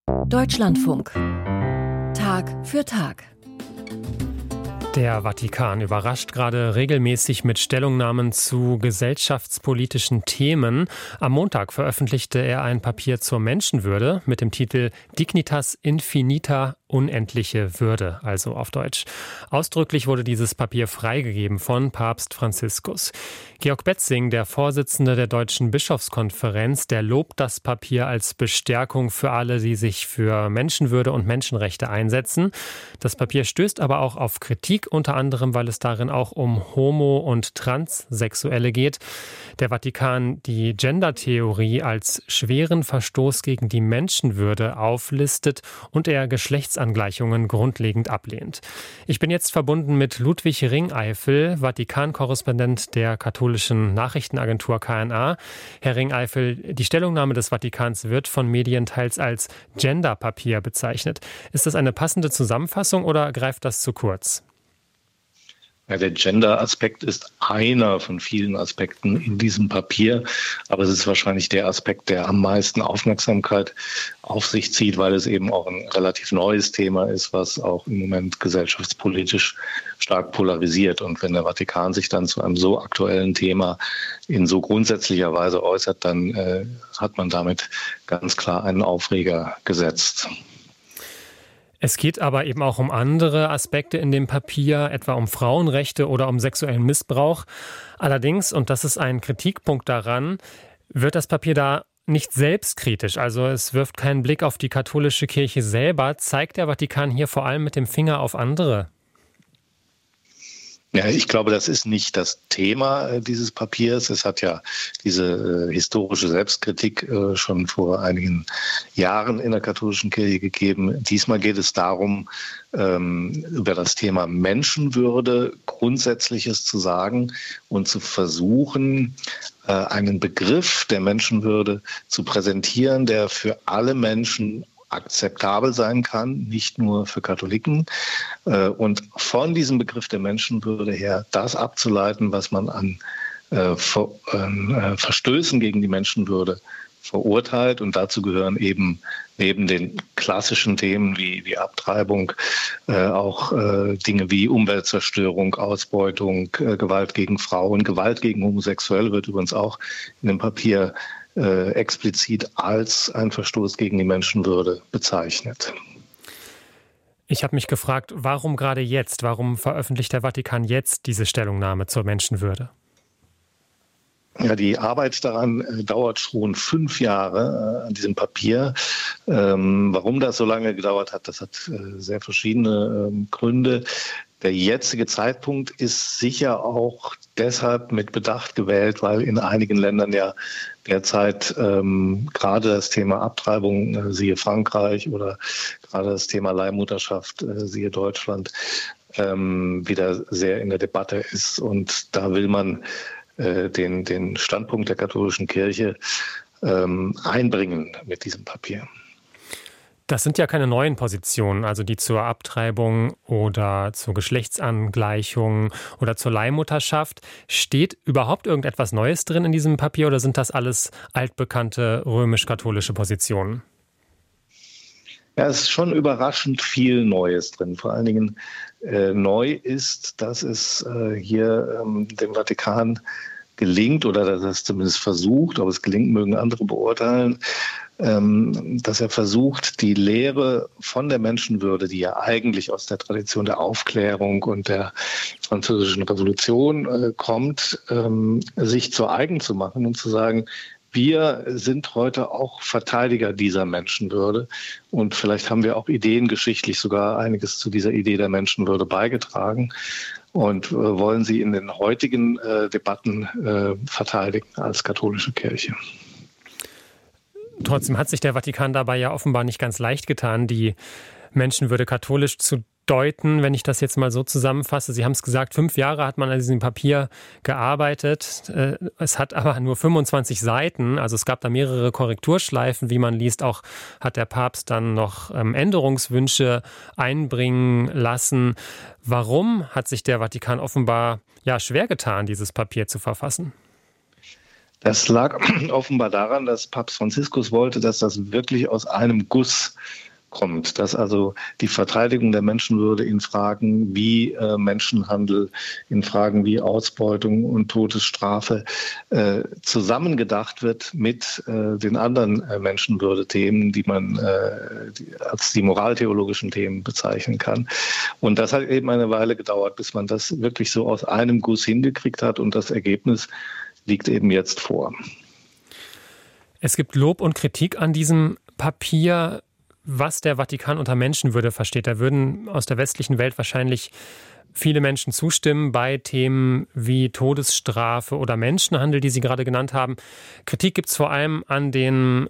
Deutschlandfunk. Tag für Tag. Der Vatikan überrascht gerade regelmäßig mit Stellungnahmen zu gesellschaftspolitischen Themen. Am Montag veröffentlichte er ein Papier zur Menschenwürde mit dem Titel Dignitas Infinita, unendliche Würde, also auf Deutsch. Ausdrücklich wurde dieses Papier freigegeben von Papst Franziskus. Georg Betzing, der Vorsitzende der Deutschen Bischofskonferenz, der lobt das Papier als Bestärkung für alle, die sich für Menschenwürde und Menschenrechte einsetzen. Das Papier stößt aber auch auf Kritik, unter anderem, weil es darin auch um Homo- und Transsexuelle geht. Der Vatikan die Gendertheorie als schweren Verstoß gegen die Menschenwürde auflistet und er Geschlechtsangleichungen grundlegend ablehnt. Ich bin jetzt verbunden mit Ludwig Ringeifel, Vatikan-Korrespondent der katholischen Nachrichtenagentur KNA. Herr Ringeifel, die Stellungnahme des Vatikans wird von Medien teils als Genderpapier bezeichnet. Ist das eine passende Zusammenfassung oder greift das zu kurz? Ja, der Gender-Aspekt ist einer von vielen Aspekten in diesem Papier, aber es ist wahrscheinlich der Aspekt, der am meisten Aufmerksamkeit auf sich zieht, weil es eben auch ein relativ neues Thema ist, was auch im Moment gesellschaftspolitisch stark polarisiert. Und wenn der Vatikan sich dann zu einem so aktuellen Thema in so grundsätzlicher Weise äußert, dann hat man damit ganz klar einen Aufreger gesetzt. Es geht aber eben auch um andere Aspekte in dem Papier, etwa um Frauenrechte oder um sexuellen Missbrauch. Allerdings, und das ist ein Kritikpunkt daran, wird das Papier da nicht selbstkritisch. Also es wirft keinen Blick auf die katholische Kirche selber. Zeigt der Vatikan hier vor allem mit dem Finger auf andere? Ja, ich glaube, das ist nicht das Thema dieses Papiers. Es hat ja diese historische Selbstkritik schon vor einigen Jahren in der katholischen Kirche gegeben. Diesmal geht es darum, über das Thema Menschenwürde Grundsätzliches zu sagen und zu versuchen, einen Begriff der Menschenwürde zu präsentieren, der für alle Menschen akzeptabel sein kann, nicht nur für Katholiken. Und von diesem Begriff der Menschenwürde her das abzuleiten, was man an Verstößen gegen die Menschenwürde verurteilt. Und dazu gehören eben neben den klassischen Themen wie Abtreibung auch Dinge wie Umweltzerstörung, Ausbeutung, Gewalt gegen Frauen, Gewalt gegen Homosexuelle wird übrigens auch in dem Papier explizit als ein Verstoß gegen die Menschenwürde bezeichnet. Ich habe mich gefragt, warum gerade jetzt? Warum veröffentlicht der Vatikan jetzt diese Stellungnahme zur Menschenwürde? Ja, die Arbeit daran dauert schon 5 Jahre an diesem Papier. Warum das so lange gedauert hat, das hat sehr verschiedene Gründe. Der jetzige Zeitpunkt ist sicher auch deshalb mit Bedacht gewählt, weil in einigen Ländern ja derzeit gerade das Thema Abtreibung, siehe Frankreich, oder gerade das Thema Leihmutterschaft, siehe Deutschland, wieder sehr in der Debatte ist. Und da will man den Standpunkt der katholischen Kirche einbringen mit diesem Papier. Das sind ja keine neuen Positionen, also die zur Abtreibung oder zur Geschlechtsangleichung oder zur Leihmutterschaft. Steht überhaupt irgendetwas Neues drin in diesem Papier oder sind das alles altbekannte römisch-katholische Positionen? Ja, es ist schon überraschend viel Neues drin. Vor allen Dingen neu ist, dass es hier dem Vatikan gelingt, oder dass er es zumindest versucht, ob es gelingt, mögen andere beurteilen, dass er versucht, die Lehre von der Menschenwürde, die ja eigentlich aus der Tradition der Aufklärung und der Französischen Revolution kommt, sich zu eigen zu machen und zu sagen, wir sind heute auch Verteidiger dieser Menschenwürde und vielleicht haben wir auch ideengeschichtlich sogar einiges zu dieser Idee der Menschenwürde beigetragen und wollen sie in den heutigen Debatten verteidigen als katholische Kirche. Trotzdem hat sich der Vatikan dabei ja offenbar nicht ganz leicht getan, die Menschenwürde katholisch zu deuten, wenn ich das jetzt mal so zusammenfasse. Sie haben es gesagt, 5 Jahre hat man an diesem Papier gearbeitet. Es hat aber nur 25 Seiten. Also es gab da mehrere Korrekturschleifen, wie man liest. Auch hat der Papst dann noch Änderungswünsche einbringen lassen. Warum hat sich der Vatikan offenbar schwer getan, dieses Papier zu verfassen? Das lag offenbar daran, dass Papst Franziskus wollte, dass das wirklich aus einem Guss kommt, dass also die Verteidigung der Menschenwürde in Fragen wie Menschenhandel, in Fragen wie Ausbeutung und Todesstrafe zusammengedacht wird mit den anderen Menschenwürde-Themen, die man als die moraltheologischen Themen bezeichnen kann. Und das hat eben eine Weile gedauert, bis man das wirklich so aus einem Guss hingekriegt hat, und das Ergebnis liegt eben jetzt vor. Es gibt Lob und Kritik an diesem Papier, was der Vatikan unter Menschenwürde versteht. Da würden aus der westlichen Welt wahrscheinlich viele Menschen zustimmen bei Themen wie Todesstrafe oder Menschenhandel, die Sie gerade genannt haben. Kritik gibt es vor allem an den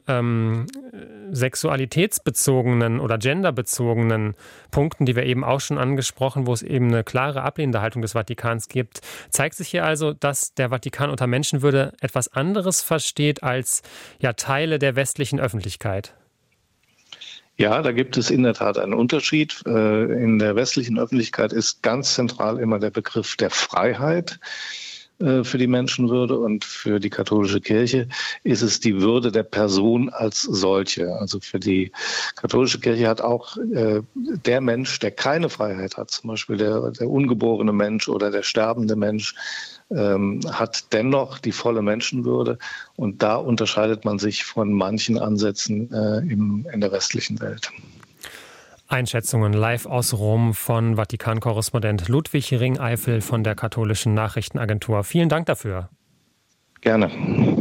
sexualitätsbezogenen oder genderbezogenen Punkten, die wir eben auch schon angesprochen, wo es eben eine klare ablehnende Haltung des Vatikans gibt. Zeigt sich hier also, dass der Vatikan unter Menschenwürde etwas anderes versteht als Teile der westlichen Öffentlichkeit? Ja, da gibt es in der Tat einen Unterschied. In der westlichen Öffentlichkeit ist ganz zentral immer der Begriff der Freiheit für die Menschenwürde, und für die katholische Kirche ist es die Würde der Person als solche. Also für die katholische Kirche hat auch der Mensch, der keine Freiheit hat, zum Beispiel der ungeborene Mensch oder der sterbende Mensch, hat dennoch die volle Menschenwürde, und da unterscheidet man sich von manchen Ansätzen in der westlichen Welt. Einschätzungen live aus Rom von Vatikan-Korrespondent Ludwig Ringeifel von der Katholischen Nachrichtenagentur. Vielen Dank dafür. Gerne.